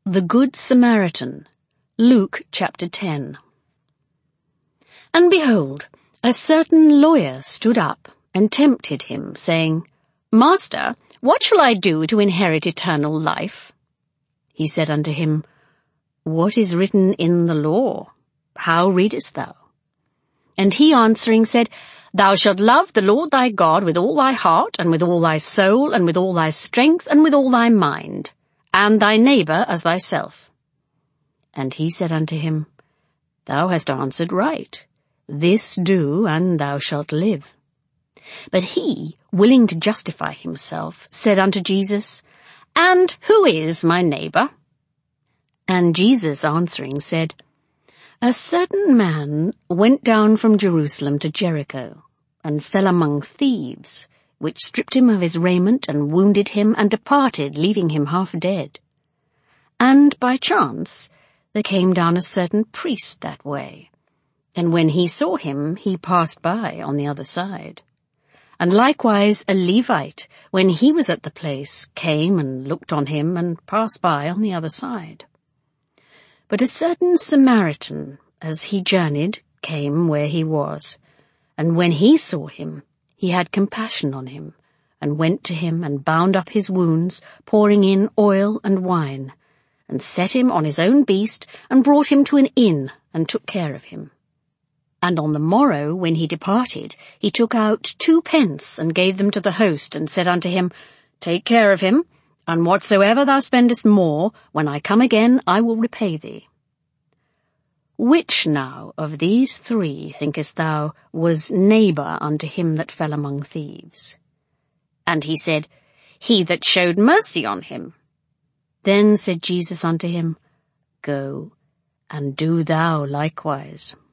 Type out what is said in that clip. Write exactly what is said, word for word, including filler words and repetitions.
The Good Samaritan, Luke chapter ten. And behold, a certain lawyer stood up and tempted him, saying, Master, what shall I do to inherit eternal life? He said unto him, What is written in the law? How readest thou? And he answering said, Thou shalt love the Lord thy God with all thy heart, and with all thy soul, and with all thy strength, and with all thy mind, and thy neighbour as thyself. And he said unto him, Thou hast answered right. This do, and thou shalt live. But he, willing to justify himself, said unto Jesus, And who is my neighbour? And Jesus answering said, A certain man went down from Jerusalem to Jericho, and fell among thieves, which stripped him of his raiment, and wounded him, and departed, leaving him half dead. And by chance there came down a certain priest that way, and when he saw him, he passed by on the other side. And likewise a Levite, when he was at the place, came and looked on him, and passed by on the other side. But a certain Samaritan, as he journeyed, came where he was, and when he saw him, he had compassion on him, and went to him, and bound up his wounds, pouring in oil and wine, and set him on his own beast, and brought him to an inn, and took care of him. And on the morrow, when he departed, he took out two pence, and gave them to the host, and said unto him, Take care of him, and whatsoever thou spendest more, when I come again, I will repay thee. Which now of these three, thinkest thou, was neighbour unto him that fell among thieves? And he said, He that showed mercy on him. Then said Jesus unto him, Go, and do thou likewise.